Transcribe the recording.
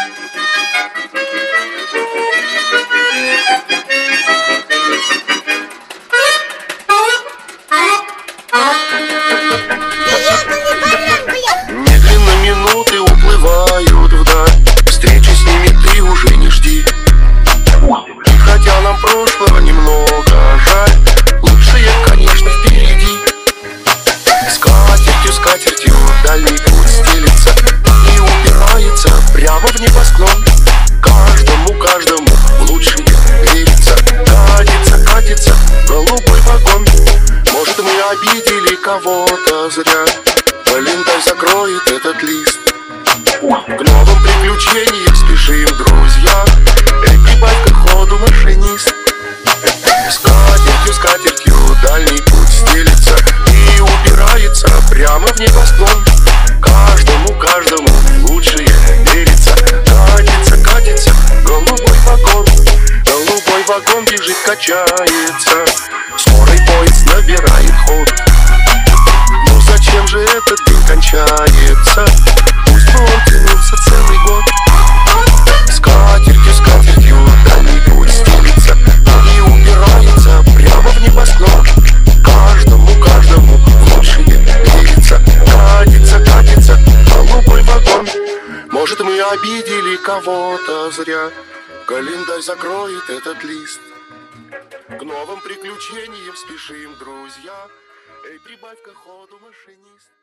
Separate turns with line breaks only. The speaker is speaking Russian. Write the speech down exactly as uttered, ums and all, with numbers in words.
Медленно минуты уплывают вдаль, встречи с ними ты уже не жди. И хотя нам прошлого немного жаль, лучшее, конечно, впереди. Скатертью, скатертью дальний путь стелится и упирается прямо в небосклон. Каждому, каждому в лучшее верится. Катится, катится голубой вагон. Может, мы обидели кого-то зря, календарь закроет этот лист. К новым приключениям спешим, друзья. Эй, прибавь-ка ходу, машинист. Скатертью, скатертью дальний путь стелится и упирается прямо в небосклон. Каждому, каждому в лучшее верится. Катится, катится голубой вагон. Голубой вагон бежит, качается. Скорый поезд набирает ход. Ну зачем же этот день кончается? Пусть бы он тянулся целый год. Скатертью, скатертью дальний путь стелится и упирается прямо в небосклон. Каждому, каждому в лучшее верится. Катится, катится голубой вагон. Может, мы обидели кого-то зря, календарь закроет этот лист. К новым приключениям спешим, друзья. Эй, прибавь-ка ходу, машинист.